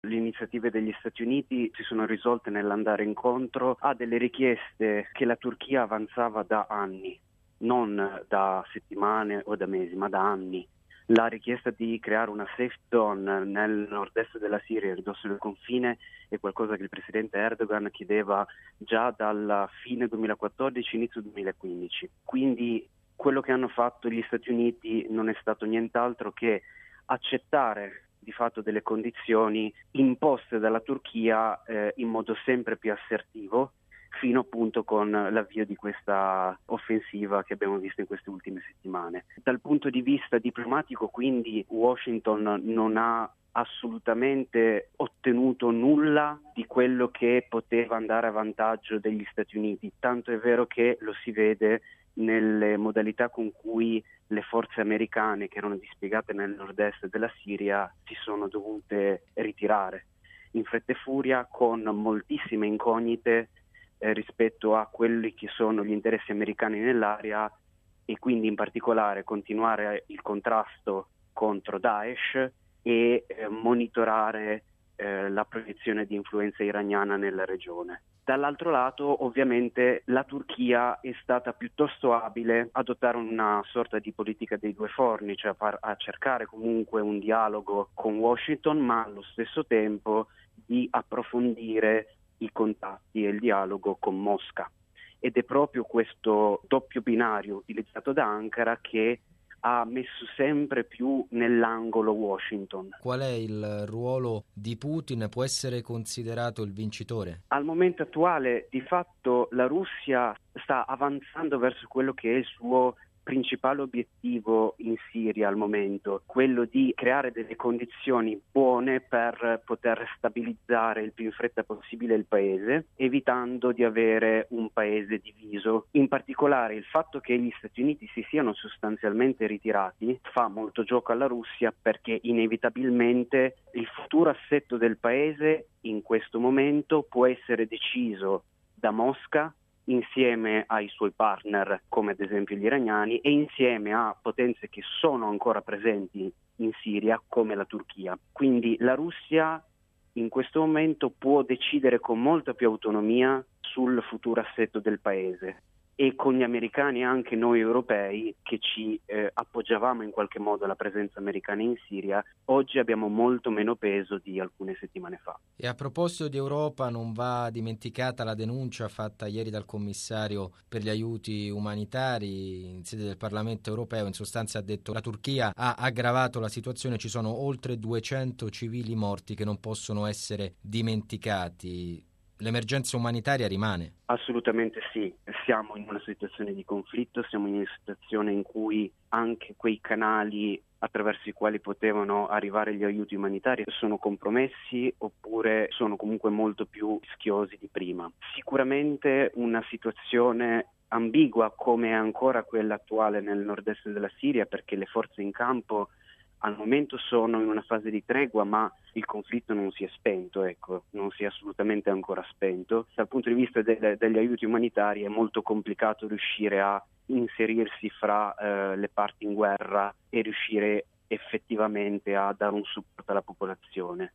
Le iniziative degli Stati Uniti si sono risolte nell'andare incontro a delle richieste che la Turchia avanzava da anni, non da settimane o da mesi, ma da anni. La richiesta di creare una safe zone nel nord-est della Siria, ridosso del confine, è qualcosa che il presidente Erdogan chiedeva già dalla fine 2014, inizio 2015. Quindi quello che hanno fatto gli Stati Uniti non è stato nient'altro che accettare di fatto delle condizioni imposte dalla Turchia in modo sempre più assertivo, fino appunto con l'avvio di questa offensiva che abbiamo visto in queste ultime settimane. Dal punto di vista diplomatico, quindi, Washington non ha assolutamente ottenuto nulla di quello che poteva andare a vantaggio degli Stati Uniti, tanto è vero che lo si vede nelle modalità con cui le forze americane che erano dispiegate nel nord-est della Siria si sono dovute ritirare in fretta e furia, con moltissime incognite rispetto a quelli che sono gli interessi americani nell'area, e quindi in particolare continuare il contrasto contro Daesh e monitorare la proiezione di influenza iraniana nella regione. Dall'altro lato, ovviamente, la Turchia è stata piuttosto abile a adottare una sorta di politica dei due forni, cioè a cercare comunque un dialogo con Washington, ma allo stesso tempo di approfondire i contatti e il dialogo con Mosca. Ed è proprio questo doppio binario utilizzato da Ankara che ha messo sempre più nell'angolo Washington. Qual è il ruolo di Putin? Può essere considerato il vincitore? Al momento attuale, di fatto, la Russia sta avanzando verso quello che è il suo principale obiettivo in Siria al momento, quello di creare delle condizioni buone per poter stabilizzare il più in fretta possibile il paese, evitando di avere un paese diviso. In particolare il fatto che gli Stati Uniti si siano sostanzialmente ritirati fa molto gioco alla Russia, perché inevitabilmente il futuro assetto del paese in questo momento può essere deciso da Mosca insieme ai suoi partner, come ad esempio gli iraniani, e insieme a potenze che sono ancora presenti in Siria, come la Turchia. Quindi la Russia in questo momento può decidere con molta più autonomia sul futuro assetto del paese, e con gli americani, anche noi europei che ci appoggiavamo in qualche modo alla presenza americana in Siria, oggi abbiamo molto meno peso di alcune settimane fa. E a proposito di Europa, non va dimenticata la denuncia fatta ieri dal commissario per gli aiuti umanitari in sede del Parlamento europeo. In sostanza ha detto che la Turchia ha aggravato la situazione, ci sono oltre 200 civili morti che non possono essere dimenticati. L'emergenza umanitaria rimane? Assolutamente sì, siamo in una situazione di conflitto, siamo in una situazione in cui anche quei canali attraverso i quali potevano arrivare gli aiuti umanitari sono compromessi, oppure sono comunque molto più rischiosi di prima. Sicuramente una situazione ambigua come è ancora quella attuale nel nord-est della Siria, perché le forze in campo al momento sono in una fase di tregua, ma il conflitto non si è spento, non si è assolutamente ancora spento. Dal punto di vista degli aiuti umanitari è molto complicato riuscire a inserirsi fra le parti in guerra e riuscire effettivamente a dare un supporto alla popolazione.